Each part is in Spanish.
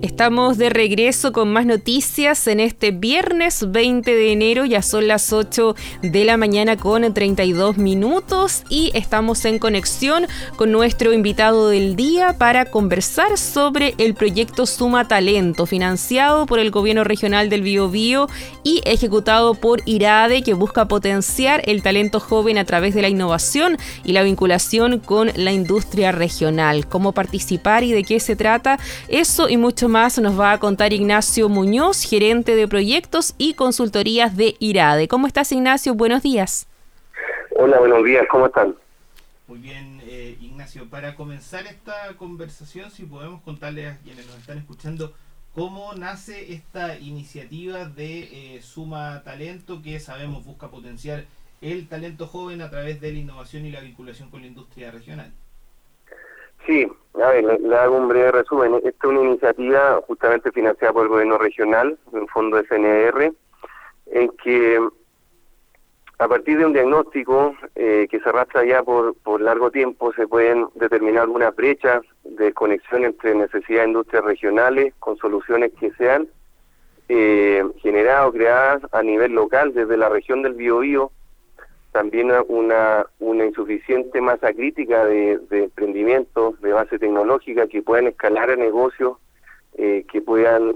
Estamos de regreso con más noticias en este viernes 20 de enero, ya son las 8 de la mañana con 32 minutos y estamos en conexión con nuestro invitado del día para conversar sobre el proyecto Suma Talento, financiado por el Gobierno Regional del Biobío y ejecutado por IRADE, que busca potenciar el talento joven a través de la innovación y la vinculación con la industria regional. ¿Cómo participar y de qué se trata? Eso y mucho más nos va a contar Ignacio Muñoz, gerente de proyectos y consultorías de IRADE. ¿Cómo estás, Ignacio? Buenos días. Hola, buenos días. ¿Cómo están? Muy bien, Ignacio. Para comenzar esta conversación, si podemos contarle a quienes nos están escuchando cómo nace esta iniciativa de Suma Talento, que sabemos busca potenciar el talento joven a través de la innovación y la vinculación con la industria regional. Sí, a ver, le hago un breve resumen. Esta es una iniciativa justamente financiada por el Gobierno Regional, un fondo FNR, en que a partir de un diagnóstico que se arrastra ya por largo tiempo, se pueden determinar algunas brechas de conexión entre necesidades de industrias regionales con soluciones que sean generadas o creadas a nivel local desde la región del Biobío. También una insuficiente masa crítica de emprendimientos de base tecnológica que puedan escalar a negocios que puedan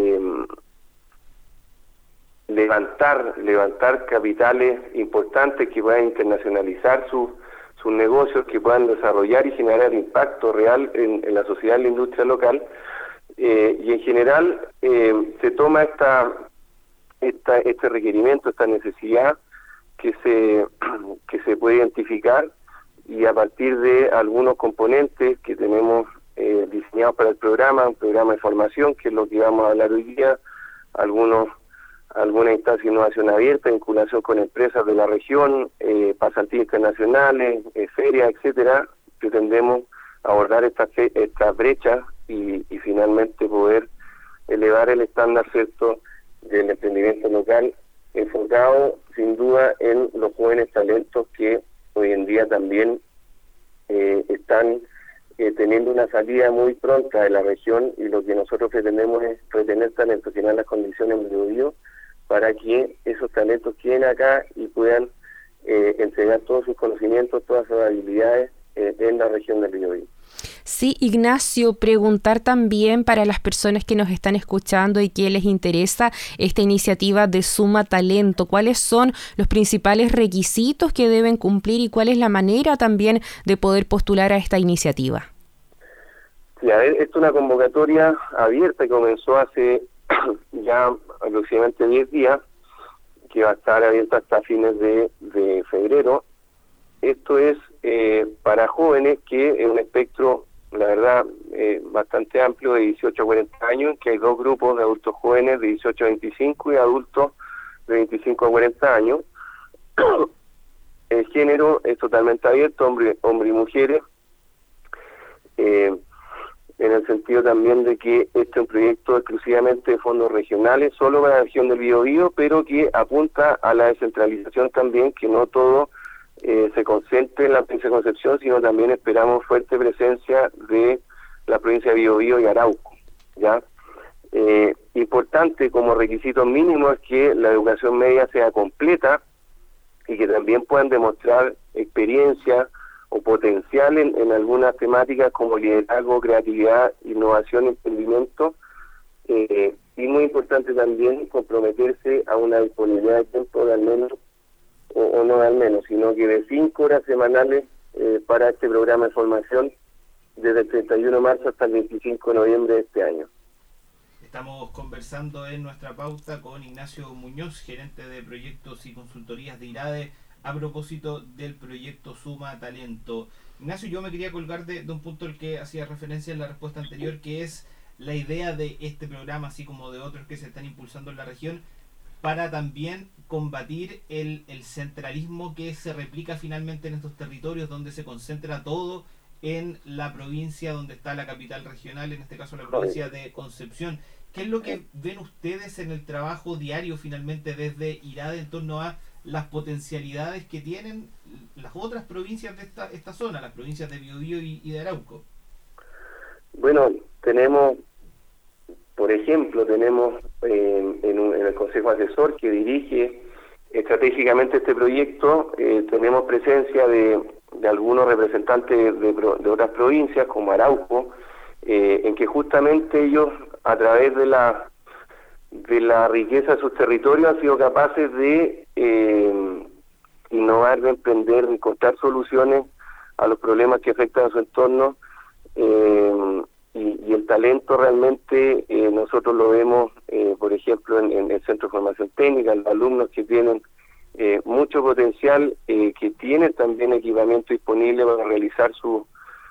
levantar capitales importantes, que puedan internacionalizar sus negocios, que puedan desarrollar y generar impacto real en la sociedad y la industria local. Y en general se toma este requerimiento, esta necesidad que se puede identificar, y a partir de algunos componentes que tenemos diseñados para el programa, un programa de formación, que es lo que vamos a hablar hoy día, algunas instancias de innovación abierta, vinculación con empresas de la región, pasantías internacionales, ferias, etcétera, pretendemos abordar estas brechas y finalmente poder elevar el estándar, ¿cierto?, del emprendimiento local, enfocado sin duda en los jóvenes talentos que hoy en día también están teniendo una salida muy pronta de la región, y lo que nosotros pretendemos es retener talentos, llenar las condiciones en Biobío para que esos talentos queden acá y puedan entregar todos sus conocimientos, todas sus habilidades en la región del Biobío. Sí, Ignacio, preguntar también para las personas que nos están escuchando y que les interesa esta iniciativa de Suma Talento, ¿cuáles son los principales requisitos que deben cumplir y cuál es la manera también de poder postular a esta iniciativa? Sí, a ver, esta es una convocatoria abierta que comenzó hace ya aproximadamente 10 días, que va a estar abierta hasta fines de febrero. Esto es para jóvenes, que es un espectro, la verdad, bastante amplio, de 18 a 40 años, que hay dos grupos de adultos jóvenes de 18 a 25 y adultos de 25 a 40 años. El género es totalmente abierto, hombre y mujeres, en el sentido también de que este es un proyecto exclusivamente de fondos regionales, solo para la región del Biobío, pero que apunta a la descentralización también, que no todo se concentre en la provincia de Concepción, sino también esperamos fuerte presencia de la provincia de Biobío y Arauco, ¿ya? Importante como requisito mínimo es que la educación media sea completa y que también puedan demostrar experiencia o potencial en algunas temáticas como liderazgo, creatividad, innovación, emprendimiento, y muy importante también comprometerse a una disponibilidad de tiempo de al menos, o no de al menos, sino que de 5 horas semanales para este programa de formación desde el 31 de marzo hasta el 25 de noviembre de este año. Estamos conversando en nuestra pauta con Ignacio Muñoz, gerente de proyectos y consultorías de IRADE, a propósito del proyecto Suma Talento. Ignacio, yo me quería colgar de un punto al que hacía referencia en la respuesta anterior, que es la idea de este programa, así como de otros que se están impulsando en la región, para también combatir el centralismo que se replica finalmente en estos territorios, donde se concentra todo en la provincia donde está la capital regional, en este caso la provincia de Concepción. ¿Qué es lo que ven ustedes en el trabajo diario finalmente desde IRADE en torno a las potencialidades que tienen las otras provincias de esta zona, las provincias de Biobío y de Arauco? Bueno, tenemos Por ejemplo, tenemos en el Consejo Asesor que dirige estratégicamente este proyecto, tenemos presencia de algunos representantes de otras provincias, como Arauco, en que justamente ellos, a través de la riqueza de sus territorios, han sido capaces de innovar, de emprender, de encontrar soluciones a los problemas que afectan a su entorno, y el talento realmente nosotros lo vemos, por ejemplo, en el Centro de Formación Técnica, los alumnos que tienen mucho potencial, que tienen también equipamiento disponible para realizar su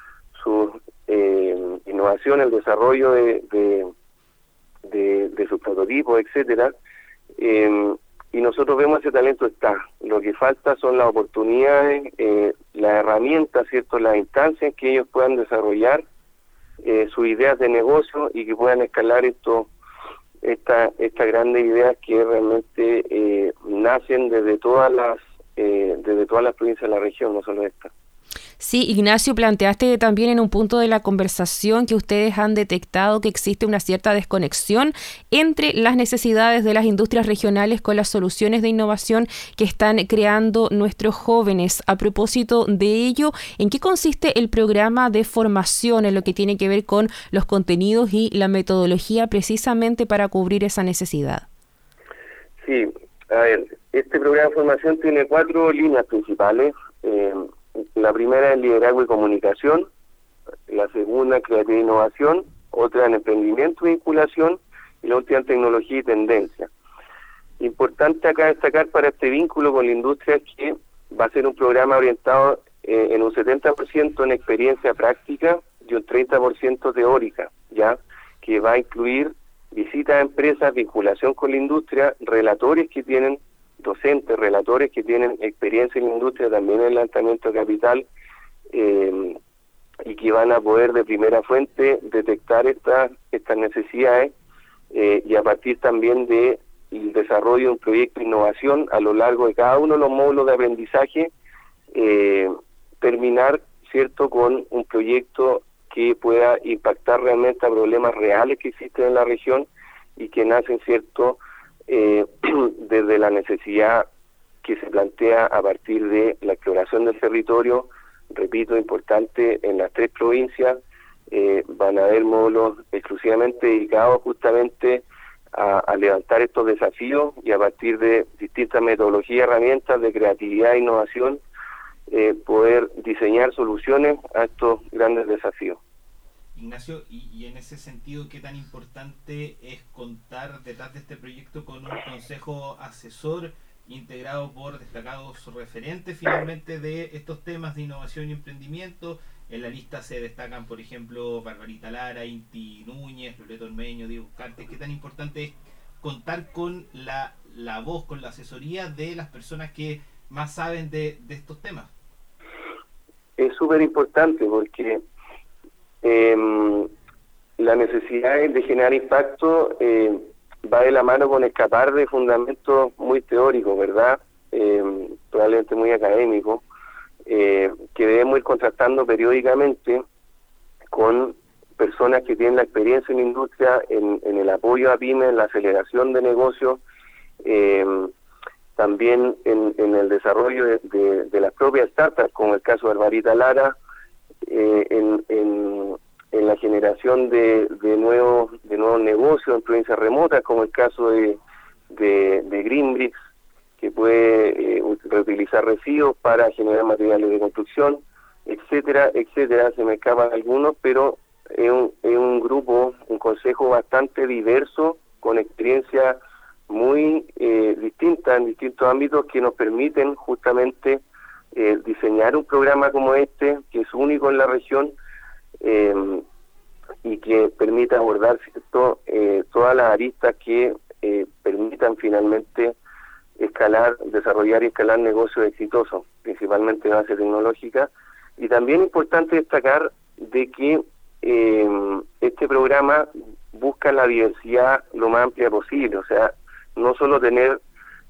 innovación, el desarrollo de sus prototipos, etcétera, y nosotros vemos ese talento está. Lo que falta son las oportunidades, las herramientas, ¿cierto?, las instancias en que ellos puedan desarrollar sus ideas de negocio y que puedan escalar estas grandes ideas que realmente nacen desde todas las provincias de la región, no solo esta. Sí, Ignacio, planteaste también en un punto de la conversación que ustedes han detectado que existe una cierta desconexión entre las necesidades de las industrias regionales con las soluciones de innovación que están creando nuestros jóvenes. A propósito de ello, ¿en qué consiste el programa de formación en lo que tiene que ver con los contenidos y la metodología precisamente para cubrir esa necesidad? Sí, a ver, este programa de formación tiene 4 líneas principales. La primera es liderazgo y comunicación, la segunda creatividad e innovación, otra en emprendimiento y vinculación, y la última en tecnología y tendencia. Importante acá destacar para este vínculo con la industria es que va a ser un programa orientado en un 70% en experiencia práctica y un 30% teórica, ya que va a incluir visitas a empresas, vinculación con la industria, relatores que tienen docentes, relatores que tienen experiencia en la industria, también en el lanzamiento de capital, y que van a poder de primera fuente detectar estas necesidades, y a partir también del desarrollo de un proyecto de innovación a lo largo de cada uno de los módulos de aprendizaje, terminar, ¿cierto?, con un proyecto que pueda impactar realmente a problemas reales que existen en la región y que nacen, ¿cierto?, desde la necesidad que se plantea a partir de la exploración del territorio. Repito, importante, en las 3 provincias van a haber módulos exclusivamente dedicados justamente a levantar estos desafíos y a partir de distintas metodologías y herramientas de creatividad e innovación poder diseñar soluciones a estos grandes desafíos. Ignacio, y en ese sentido, ¿qué tan importante es contar detrás de este proyecto con un consejo asesor integrado por destacados referentes finalmente de estos temas de innovación y emprendimiento? En la lista se destacan, por ejemplo, Barbarita Lara, Inti Núñez, Loreto Ormeño, Diego Carte. ¿Qué tan importante es contar con la voz, con la asesoría de las personas que más saben de estos temas? Es súper importante porque la necesidad de generar impacto va de la mano con escapar de fundamentos muy teóricos, ¿verdad? Probablemente muy académicos, que debemos ir contrastando periódicamente con personas que tienen la experiencia en la industria, en el apoyo a pymes, en la aceleración de negocios, también en el desarrollo de las propias startups, como el caso de Barbarita Lara, en la generación de nuevos negocios en provincias remotas, como el caso de Greenbricks, que puede reutilizar residuos para generar materiales de construcción, etcétera, etcétera. Se me escapan algunos, pero es un grupo, un consejo bastante diverso, con experiencia muy distinta en distintos ámbitos que nos permiten justamente diseñar un programa como este, que es único en la región, y que permita abordar, ¿cierto?, todas las aristas que permitan finalmente desarrollar y escalar negocios exitosos, principalmente de base tecnológica. Y también es importante destacar de que este programa busca la diversidad lo más amplia posible, o sea, no solo tener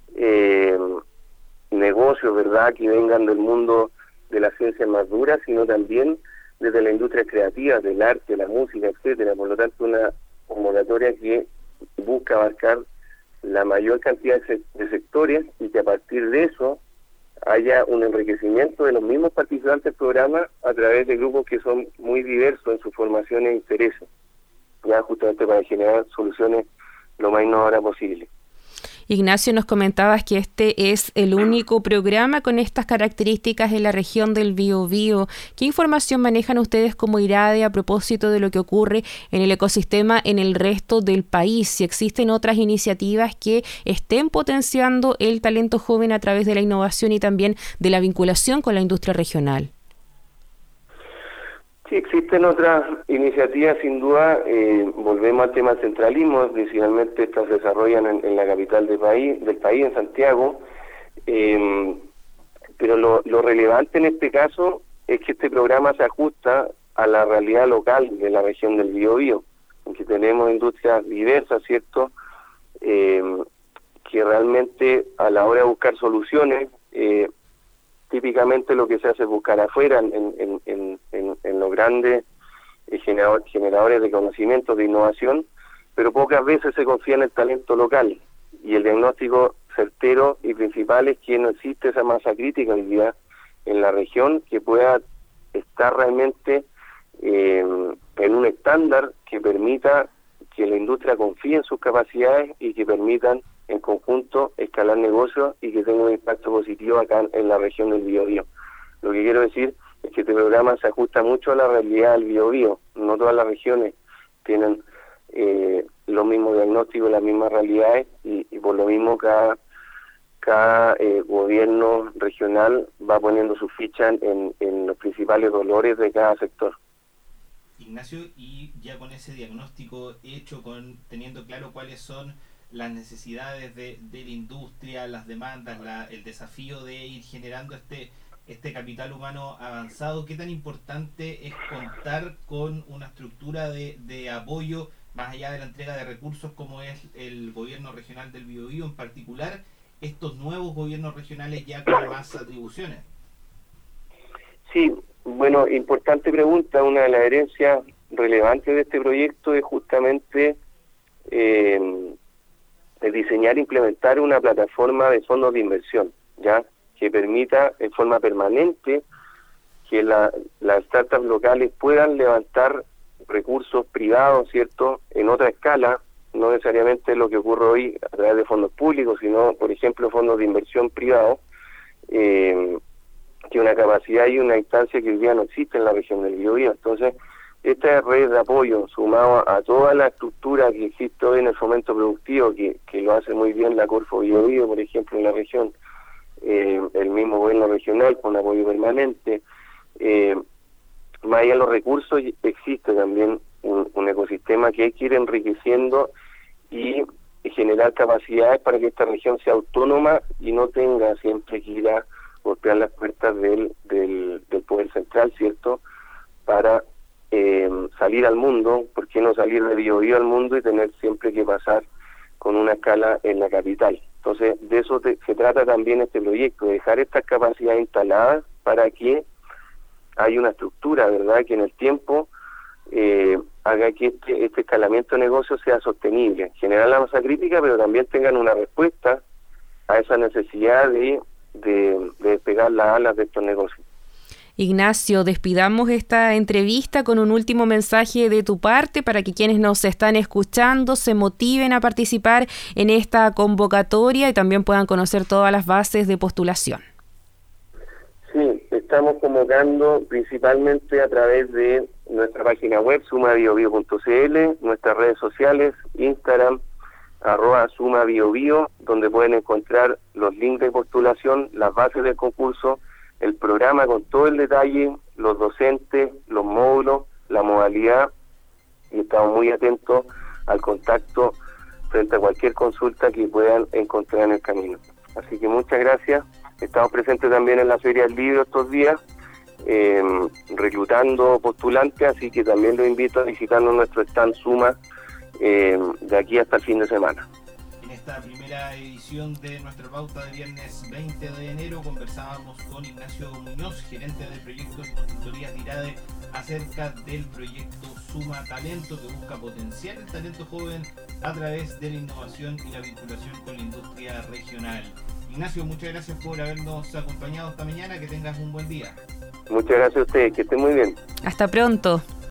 negocios, ¿verdad?, que vengan del mundo de las ciencias más duras, sino también desde la industria creativa, del arte, la música, etcétera. Por lo tanto, una convocatoria convocatoria que busca abarcar la mayor cantidad de sectores y que a partir de eso haya un enriquecimiento de los mismos participantes del programa a través de grupos que son muy diversos en sus formaciones e intereses, ya justamente para generar soluciones lo más innovadoras posible. Ignacio, nos comentabas que este es el único programa con estas características en la región del Biobío. ¿Qué información manejan ustedes como IRADE a propósito de lo que ocurre en el ecosistema en el resto del país? Si existen otras iniciativas que estén potenciando el talento joven a través de la innovación y también de la vinculación con la industria regional. Sí, existen otras iniciativas, sin duda. Volvemos al tema del centralismo, principalmente estas se desarrollan en la capital del país, en Santiago, pero lo relevante en este caso es que este programa se ajusta a la realidad local de la región del Biobío, en que tenemos industrias diversas, ¿cierto?, que realmente a la hora de buscar soluciones, típicamente lo que se hace es buscar afuera en los grandes generadores de conocimiento, de innovación, pero pocas veces se confía en el talento local. Y el diagnóstico certero y principal es que no existe esa masa crítica hoy día en la región que pueda estar realmente en un estándar que permita que la industria confíe en sus capacidades y que permitan en conjunto escalar negocios y que tenga un impacto positivo acá en la región del Biobío. Lo que quiero decir es que este programa se ajusta mucho a la realidad del Biobío. No todas las regiones tienen los mismos diagnósticos, las mismas realidades y por lo mismo cada gobierno regional va poniendo su ficha en los principales dolores de cada sector. Ignacio, y ya con ese diagnóstico hecho, teniendo claro cuáles son las necesidades de la industria, las demandas, el desafío de ir generando este capital humano avanzado, ¿qué tan importante es contar con una estructura de apoyo más allá de la entrega de recursos como es el gobierno regional del Biobío, en particular estos nuevos gobiernos regionales ya con más atribuciones? Sí, bueno, importante pregunta. Una de las herencias relevantes de este proyecto es justamente de diseñar e implementar una plataforma de fondos de inversión, ya que permita en forma permanente que las startups locales puedan levantar recursos privados, ¿cierto?, en otra escala, no necesariamente lo que ocurre hoy a través de fondos públicos, sino, por ejemplo, fondos de inversión privados, que una capacidad y una instancia que hoy día no existe en la región del Biobío. Entonces, esta red de apoyo, sumado a toda la estructura que existe hoy en el fomento productivo, que lo hace muy bien la Corfo Biobío, por ejemplo, en la región, el mismo gobierno regional con apoyo permanente, más allá de los recursos, existe también un ecosistema que hay que ir enriqueciendo y generar capacidades para que esta región sea autónoma y no tenga siempre que ir a golpear las puertas del poder central, ¿cierto?, para salir al mundo. ¿Por qué no salir de Biobío al mundo y tener siempre que pasar con una escala en la capital? Entonces, de eso se trata también este proyecto, de dejar estas capacidades instaladas para que haya una estructura, ¿verdad?, que en el tiempo haga que este escalamiento de negocios sea sostenible, generar la masa crítica, pero también tengan una respuesta a esa necesidad de despegar las alas de estos negocios. Ignacio, despidamos esta entrevista con un último mensaje de tu parte para que quienes nos están escuchando se motiven a participar en esta convocatoria y también puedan conocer todas las bases de postulación. Sí, estamos convocando principalmente a través de nuestra página web sumabiobio.cl, nuestras redes sociales, Instagram, @sumabiobio, donde pueden encontrar los links de postulación, las bases del concurso, el programa con todo el detalle, los docentes, los módulos, la modalidad, y estamos muy atentos al contacto frente a cualquier consulta que puedan encontrar en el camino. Así que muchas gracias. Estamos presentes también en la Feria del Libro estos días, reclutando postulantes, así que también los invito a visitarnos nuestro stand Suma de aquí hasta el fin de semana. esta primera edición de nuestra pauta de viernes 20 de enero. Conversábamos con Ignacio Muñoz, gerente de proyectos y consultorías de IRADE, acerca del proyecto Suma Talento, que busca potenciar el talento joven a través de la innovación y la vinculación con la industria regional. Ignacio, muchas gracias por habernos acompañado esta mañana. Que tengas un buen día. Muchas gracias a ustedes, que estén muy bien. Hasta pronto.